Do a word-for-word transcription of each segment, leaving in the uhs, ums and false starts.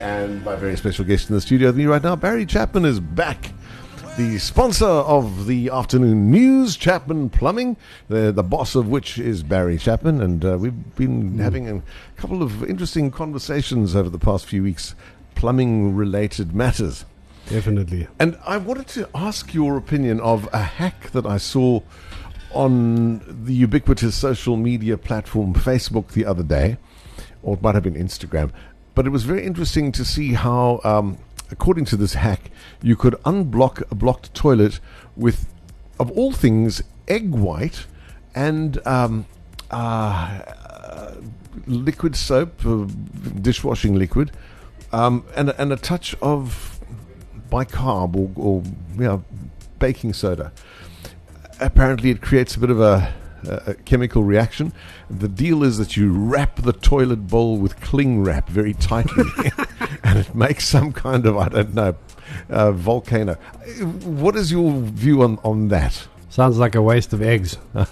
And my very special guest in the studio with me right now, Barry Chapman, is back. The sponsor of the afternoon news, Chapman Plumbing, the, the boss of which is Barry Chapman. And uh, we've been mm. having a couple of interesting conversations over the past few weeks, plumbing-related matters. Definitely. And I wanted to ask your opinion of a hack that I saw on the ubiquitous social media platform Facebook the other day, or it might have been Instagram. But it was very interesting to see how, um, according to this hack, you could unblock a blocked toilet with, of all things, egg white and um, uh, uh, liquid soap, uh, dishwashing liquid, um, and, and a touch of bicarb or, or you know, baking soda. Apparently, it creates a bit of a a chemical reaction. The deal is that you wrap the toilet bowl with cling wrap very tightly and it makes some kind of, I don't know, uh, volcano. What is your view on, on that? Sounds like a waste of eggs. No,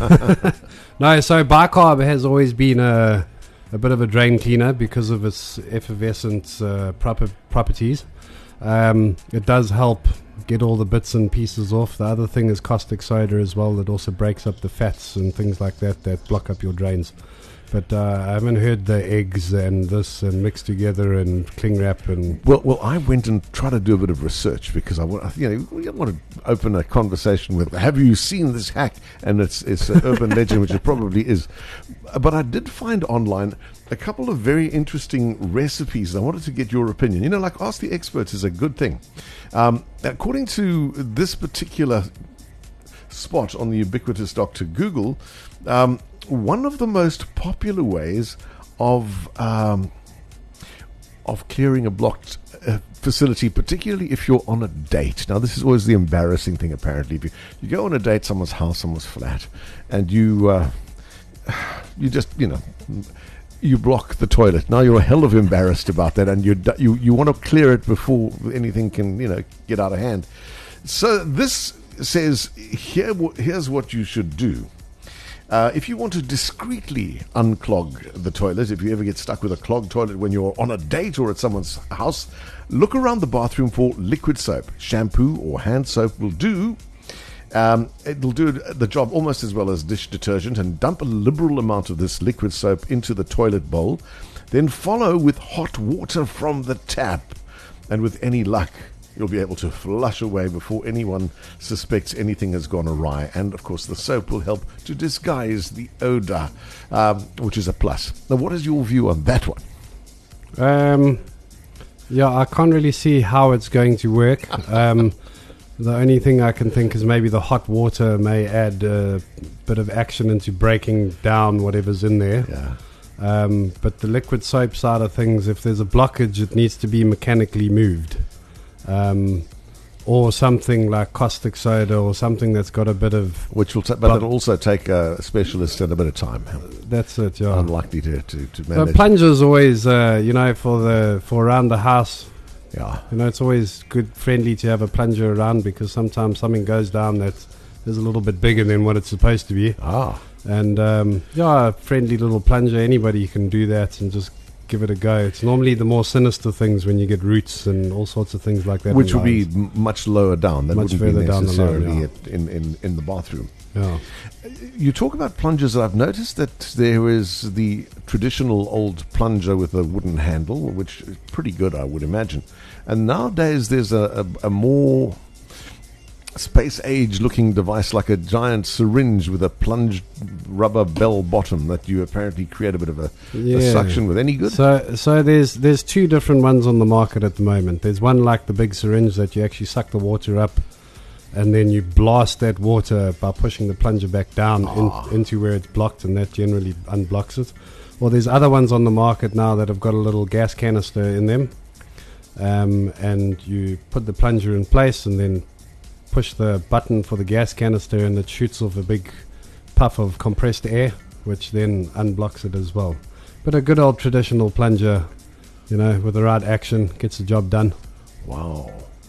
so bicarb has always been a, a bit of a drain cleaner because of its effervescent uh, proper properties. Um, it does help get all the bits and pieces off. The other thing is caustic soda as well, that also breaks up the fats and things like that that block up your drains. But uh, I haven't heard the eggs and this and mixed together and cling wrap and... Well, well, I went and tried to do a bit of research because I want, you know, we want to open a conversation with, have you seen this hack? And it's it's an urban legend, which it probably is. But I did find online a couple of very interesting recipes. I wanted to get your opinion. You know, like Ask the Experts is a good thing. Um, according to this particular spot on the ubiquitous Doctor Google, um, one of the most popular ways of um, of clearing a blocked uh, facility, particularly if you're on a date. Now, this is always the embarrassing thing, apparently. If you, you go on a date, someone's house, someone's flat, and you uh, you just, you know... you block the toilet. Now you're a hell of embarrassed about that, and you you you want to clear it before anything can, you know, get out of hand. So this says here here's what you should do. Uh, if you want to discreetly unclog the toilet, if you ever get stuck with a clogged toilet when you're on a date or at someone's house, look around the bathroom for liquid soap. Shampoo or hand soap will do. Um, it'll do the job almost as well as dish detergent, and dump a liberal amount of this liquid soap into the toilet bowl. Then follow with hot water from the tap. And with any luck, you'll be able to flush away before anyone suspects anything has gone awry. And, of course, the soap will help to disguise the odor, um, which is a plus. Now, what is your view on that one? Um, yeah, I can't really see how it's going to work. Um The only thing I can think is maybe the hot water may add a bit of action into breaking down whatever's in there. Yeah. Um, but the liquid soap side of things, if there's a blockage, it needs to be mechanically moved. Um, or something like caustic soda or something that's got a bit of... Which will ta- but it'll also take a specialist and a bit of time. That's it, yeah. Unlikely to, to, to manage. The plunger's always, uh, you know, for the for around the house... Yeah. You know, it's always good, friendly to have a plunger around, because sometimes something goes down that is a little bit bigger than what it's supposed to be. Ah. And, um, yeah, a friendly little plunger, anybody can do that and just give it a go. It's normally the more sinister things when you get roots and all sorts of things like that. Which would be m- much lower down. That much wouldn't further be necessarily down the line, yeah. in, in, in the bathroom. Yeah. You talk about plungers. I've noticed that there is the traditional old plunger with a wooden handle, which is pretty good, I would imagine. And nowadays there's a, a, a more space age looking device, like a giant syringe with a plunged rubber bell bottom that you apparently create a bit of a, yeah. a suction with. Any good? So so there's there's two different ones on the market at the moment. There's one like the big syringe that you actually suck the water up, and then you blast that water by pushing the plunger back down oh. in, into where it's blocked, and that generally unblocks it. Or there's other ones on the market now that have got a little gas canister in them, um, and you put the plunger in place and then push the button for the gas canister, and it shoots off a big puff of compressed air, which then unblocks it as well. But a good old traditional plunger, you know, with the right action, gets the job done. Wow.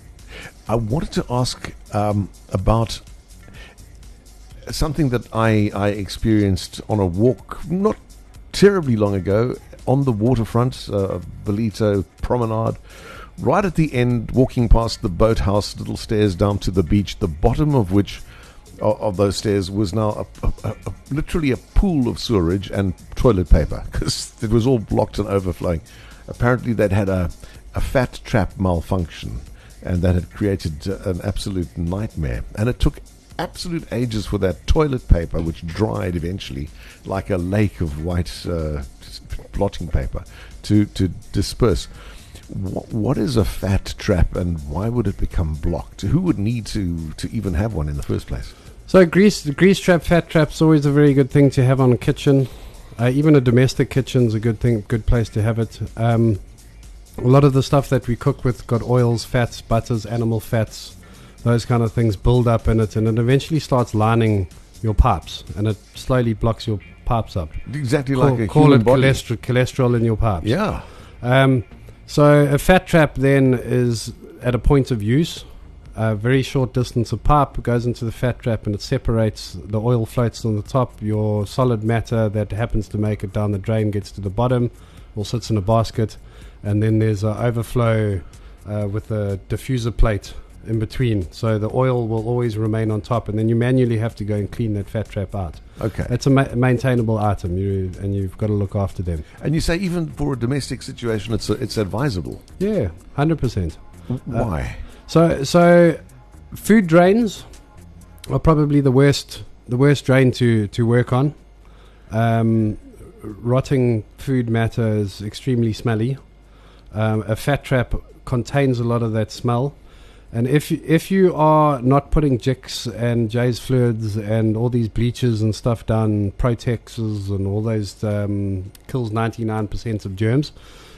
I wanted to ask um, about something that I, I experienced on a walk not terribly long ago on the waterfront uh, of Ballito Promenade. Right at the end, walking past the boathouse, little stairs down to the beach, the bottom of which of, of those stairs was now a, a, a, literally a pool of sewerage and toilet paper because it was all blocked and overflowing. Apparently, they'd had a, a fat trap malfunction, and that had created uh, an absolute nightmare. And it took absolute ages for that toilet paper, which dried eventually like a lake of white uh, blotting paper, to, to disperse. What, what is a fat trap, and why would it become blocked? Who would need to, to even have one in the first place? So grease, the grease trap, fat trap's always a very good thing to have on a kitchen. Uh, even a domestic kitchen's a good thing, good place to have it. Um, a lot of the stuff that we cook with got oils, fats, butters, animal fats, those kind of things build up in it, and it eventually starts lining your pipes, and it slowly blocks your pipes up. Exactly Call, like a call human it body. cholesterol, cholesterol in your pipes. Yeah. Um, so a fat trap then is at a point of use. A very short distance of pipe goes into the fat trap, and it separates. The oil floats on the top. Your solid matter that happens to make it down the drain gets to the bottom, or sits in a basket, and then there's an overflow uh, with a diffuser plate in between. So the oil will always remain on top, and then you manually have to go and clean that fat trap out. Okay. It's a ma- maintainable item, you and you've got to look after them. And you say even for a domestic situation, it's it's advisable. Yeah, one hundred percent. Why? So, so food drains are probably the worst, the worst drain to, to work on. Um, rotting food matter is extremely smelly. Um, a fat trap contains a lot of that smell, and if you, if you are not putting Jix and J's fluids and all these bleaches and stuff down, Protexes and all those um, kills ninety-nine percent of germs.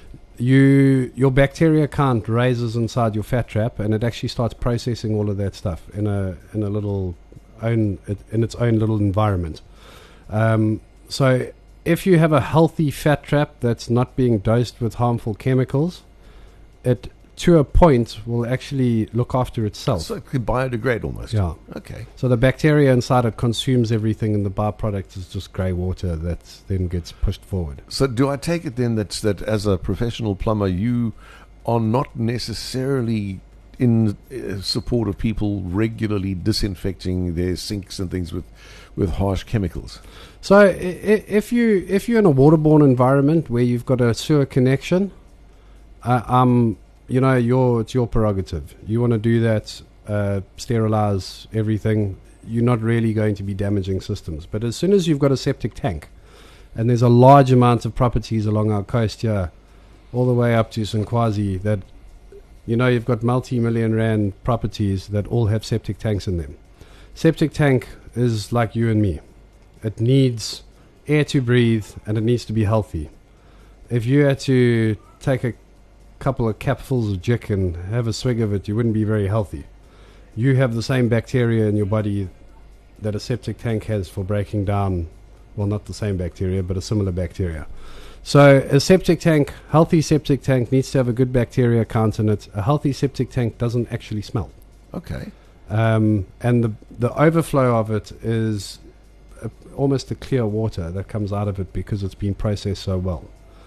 You your bacteria count raises inside your fat trap, and it actually starts processing all of that stuff in a in a little own in its own little environment. Um, so if you have a healthy fat trap that's not being dosed with harmful chemicals, it to a point will actually look after itself. So it could biodegrade almost. Yeah. Okay. So the bacteria inside it consumes everything, and the byproduct is just grey water that then gets pushed forward. So do I take it then that that as a professional plumber, you are not necessarily in uh, support of people regularly disinfecting their sinks and things with, with harsh chemicals? So I- I- if you if you're in a waterborne environment where you've got a sewer connection, uh, um. You know, your it's your prerogative. You want to do that, uh, sterilize everything. You're not really going to be damaging systems. But as soon as you've got a septic tank, and there's a large amount of properties along our coast here, all the way up to Sinkwazi, that, you know, you've got multi-million rand properties that all have septic tanks in them. Septic tank is like you and me. It needs air to breathe, and it needs to be healthy. If you had to take a couple of capfuls of Jik and have a swig of it, you wouldn't be very healthy. You have the same bacteria in your body that a septic tank has for breaking down, well, not the same bacteria, but a similar bacteria. So a septic tank, healthy septic tank, needs to have a good bacteria count in it. A healthy septic tank doesn't actually smell. Okay. Um, and the the overflow of it is a, almost a clear water that comes out of it because it's been processed so well.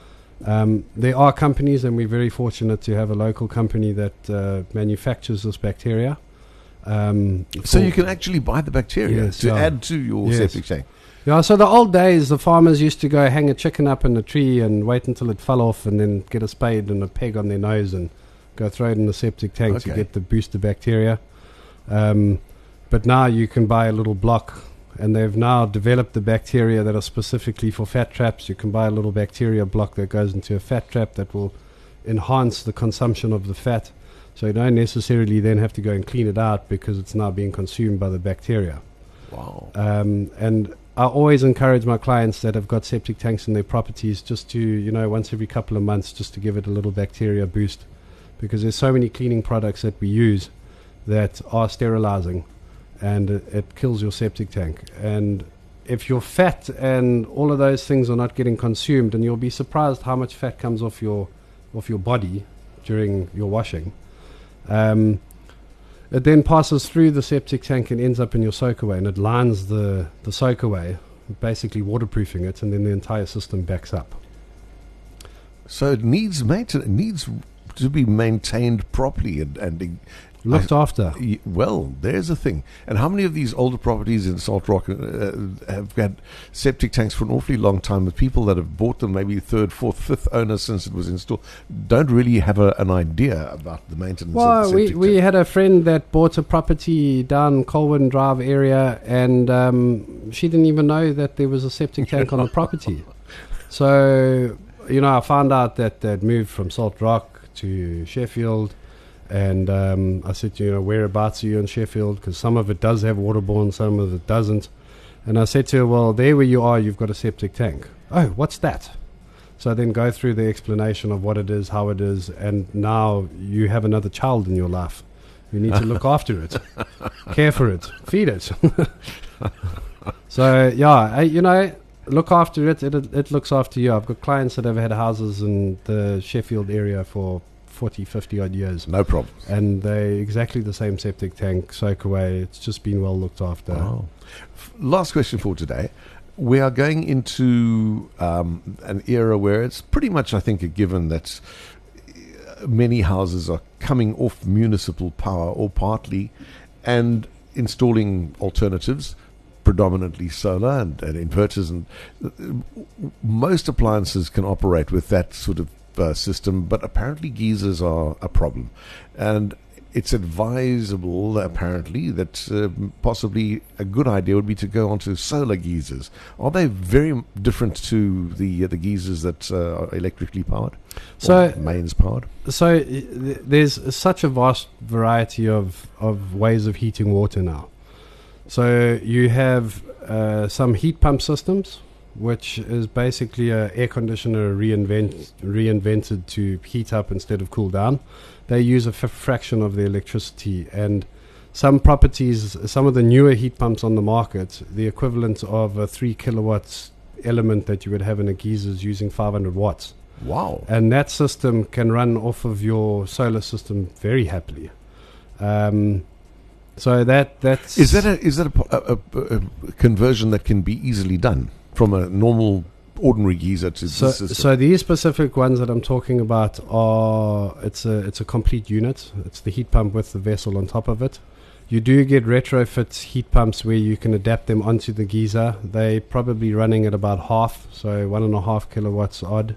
Um, there are companies, and we're very fortunate to have a local company that uh, manufactures this bacteria. Um, So for- you can actually buy the bacteria Yes, to yeah. add to your Yes. septic tank. Yeah, so the old days, the farmers used to go hang a chicken up in a tree and wait until it fell off, and then get a spade and a peg on their nose and go throw it in the septic tank to Okay. get the booster bacteria. Um, but now you can buy a little block, and they've now developed the bacteria that are specifically for fat traps. You can buy a little bacteria block that goes into a fat trap that will enhance the consumption of the fat. So you don't necessarily then have to go and clean it out because it's now being consumed by the bacteria. Wow. Um, and I always encourage my clients that have got septic tanks in their properties just to, you know, once every couple of months, just to give it a little bacteria boost, because there's so many cleaning products that we use that are sterilizing, and it, it kills your septic tank. And if your fat and all of those things are not getting consumed, and you'll be surprised how much fat comes off your off your body during your washing. Um, It then passes through the septic tank and ends up in your soakaway, and it lines the, the soakaway. basically waterproofing it, and then the entire system backs up. So it needs maintenance. It needs to be maintained properly and, and Looked I, after. y- Well, there's a thing. And how many of these older properties in Salt Rock uh, have had septic tanks for an awfully long time? The people that have bought them, maybe third, fourth, fifth owners since it was installed, don't really have a, an idea about the maintenance of Well, the we, septic we tank. had a friend that bought a property down Colwyn Drive area, and um, she didn't even know that there was a septic tank on the property. So, you know, I found out that they'd moved from Salt Rock to Sheffield, and um, I said, you know, whereabouts are you in Sheffield? Because some of it does have waterborne, some of it doesn't. And I said to her, well, there where you are, you've got a septic tank. Oh, what's that? So I then go through the explanation of what it is, how it is, and now you have another child in your life. You need to look after it, care for it, feed it. So, yeah, I, you know, look after it. it. It looks after you. I've got clients that have had houses in the Sheffield area for forty, fifty odd years. No problem. And they exactly the same septic tank, soak away. It's just been well looked after. Wow. F- Last question for today. We are going into um, an era where it's pretty much, I think, a given that uh, many houses are coming off municipal power or partly and installing alternatives, predominantly solar and, and inverters. And uh, most appliances can operate with that sort of uh, system, but apparently geysers are a problem. And it's advisable, apparently, that uh, possibly a good idea would be to go onto solar geysers. Are they very different to the uh, the geysers that uh, are electrically powered? So- or mains powered? So uh, th- there's such a vast variety of, of ways of heating water now. So you have uh, some heat pump systems, which is basically an air conditioner reinvent, reinvented to heat up instead of cool down. They use a f- fraction of the electricity, and some properties, some of the newer heat pumps on the market, the equivalent of a three kilowatts element that you would have in a geyser is using five hundred watts. Wow. And that system can run off of your solar system very happily. Um, so that that's Is that a is that a, po- a, a, a conversion that can be easily done from a normal ordinary geyser to so, this system? so these specific ones that I'm talking about are it's a it's a complete unit. It's the heat pump with the vessel on top of it. You do get retrofit heat pumps where you can adapt them onto the geyser. They probably running at about half, so one and a half kilowatts odd.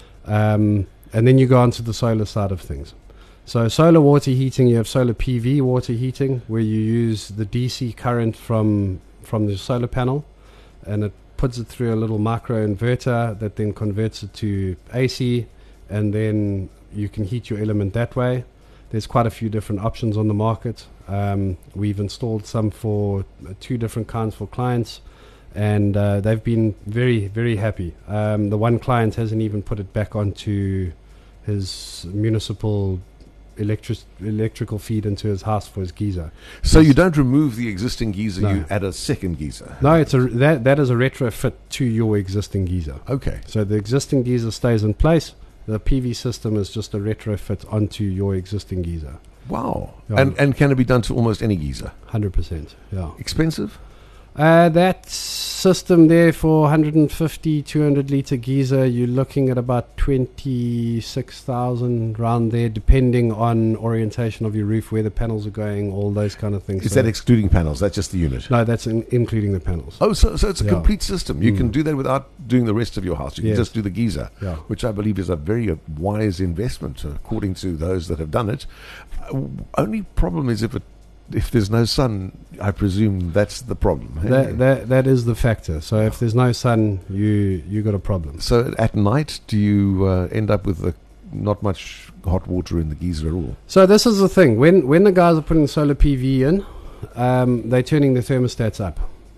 Um, and then you go onto the solar side of things. So solar water heating, you have solar P V water heating, where you use the D C current from from the solar panel, and it puts it through a little micro inverter that then converts it to A C, and then you can heat your element that way. There's quite a few different options on the market. Um, we've installed some for uh, two different kinds for clients, and uh, they've been very, very happy. Um, the one client hasn't even put it back onto his municipal electric electrical feed into his house for his geyser. So you don't remove the existing geyser, No. you add a second geyser. No, it's a that that is a retrofit to your existing geyser. Okay. So the existing geyser stays in place. The P V system is just a retrofit onto your existing geyser. Wow. Yeah. And and can it be done to almost any geyser? one hundred percent. Yeah. Expensive? Uh, that system there for one hundred fifty, two hundred litre geyser, you're looking at about twenty-six thousand round there, depending on orientation of your roof, where the panels are going, all those kind of things. Is So- that excluding panels? That's just the unit? no, that's in, including the panels. Oh, so so it's a Yeah. complete system. You can Mm. do that without doing the rest of your house. You can Yes. just do the geyser, Yeah. which I believe is a very uh, wise investment, according to those that have done it. Uh, only problem is if it if there's no sun. I presume that's the problem. hey? That, that that is the factor. So if there's no sun, you you got a problem. So at night, do you uh, end up with the, not much hot water in the geyser at all? So this is the thing. When when the guys are putting solar P V in, um, they're turning the thermostats up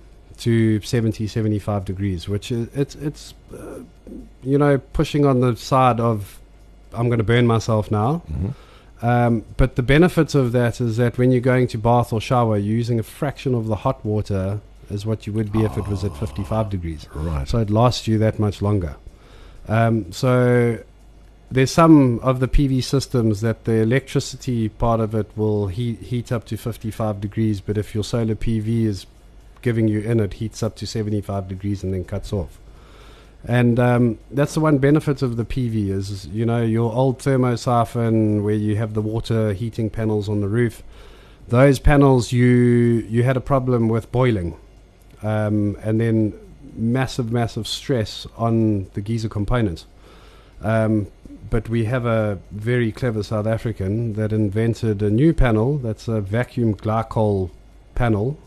to seventy, seventy-five degrees, which is it's it's uh, you know, pushing on the side of I'm going to burn myself now. Mm-hmm. Um, but the benefit of that is that when you're going to bath or shower, you're using a fraction of the hot water as what you would be if it was at fifty-five degrees. Right. So it lasts you that much longer. Um, so there's some of the P V systems that the electricity part of it will heat, heat up to fifty-five degrees, but if your solar P V is giving you in, it heats up to seventy-five degrees and then cuts off. And um, that's the one benefit of the P V is, you know, your old thermosiphon where you have the water heating panels on the roof, those panels you you had a problem with boiling, um, and then massive, massive stress on the geyser components. Um, but we have a very clever South African that invented a new panel that's a vacuum glycol panel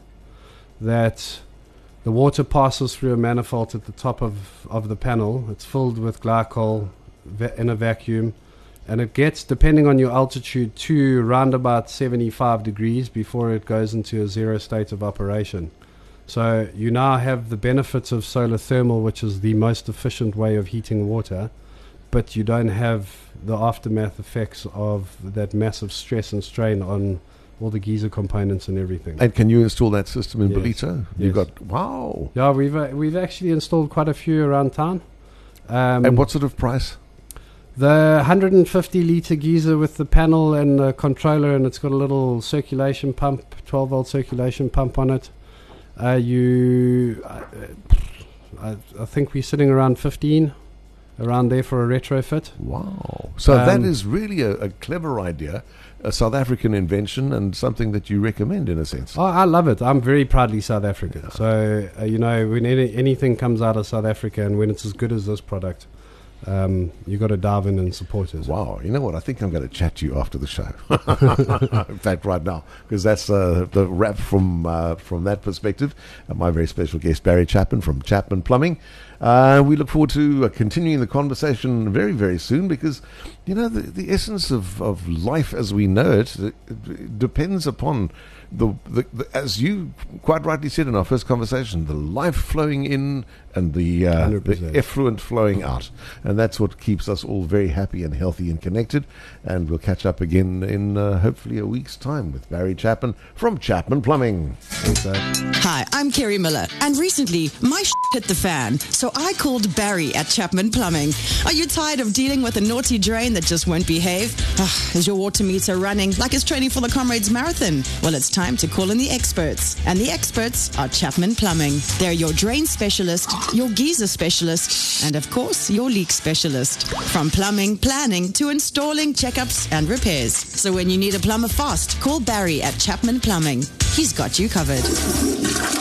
that the water passes through a manifold at the top of, of the panel. It's filled with glycol va- in a vacuum, and it gets, depending on your altitude, to around about seventy-five degrees before it goes into a zero state of operation. So you now have the benefits of solar thermal, which is the most efficient way of heating water, but you don't have the aftermath effects of that massive stress and strain on all the geyser components and everything. And can you install that system in Yes. Ballito? You've Yes. got, wow. Yeah, we've uh, we've actually installed quite a few around town. Um, And what sort of price? The one hundred fifty litre geyser with the panel and the controller, and it's got a little circulation pump, twelve volt circulation pump on it. Uh, you, uh, I, I think we're sitting around fifteen, around there for a retrofit. Wow. So that Um, is really a, a clever idea, a South African invention, and something that you recommend in a sense. Oh, I love it. I'm very proudly South African. So, uh, you know, when any, anything comes out of South Africa and when it's as good as this product, um, you got to dive in and support it. Wow. You know what? I think I'm going to chat to you after the show. In fact, right now, because that's uh, the wrap from uh, from that perspective. Uh, my very special guest, Barry Chapman from Chapman Plumbing. Uh, we look forward to uh, continuing the conversation very, very soon because, you know, the, the essence of, of life as we know it, it, it depends upon the, the, the, as you quite rightly said in our first conversation, the life flowing in and the, uh, one hundred the percent. effluent flowing out. And that's what keeps us all very happy and healthy and connected. And we'll catch up again in uh, hopefully a week's time with Barry Chapman from Chapman Plumbing. Thanks, Dave. Hi, I'm Kerry Miller, and recently my sh- hit the fan, so I called Barry at Chapman Plumbing. Are you tired of dealing with a naughty drain that just won't behave? Ugh, is your water meter running like it's training for the Comrades Marathon? Well, it's time to call in the experts, and the experts are Chapman Plumbing. They're your drain specialist, your geyser specialist, and of course, your leak specialist. From plumbing, planning, to installing, checkups, and repairs. So when you need a plumber fast, call Barry at Chapman Plumbing. He's got you covered.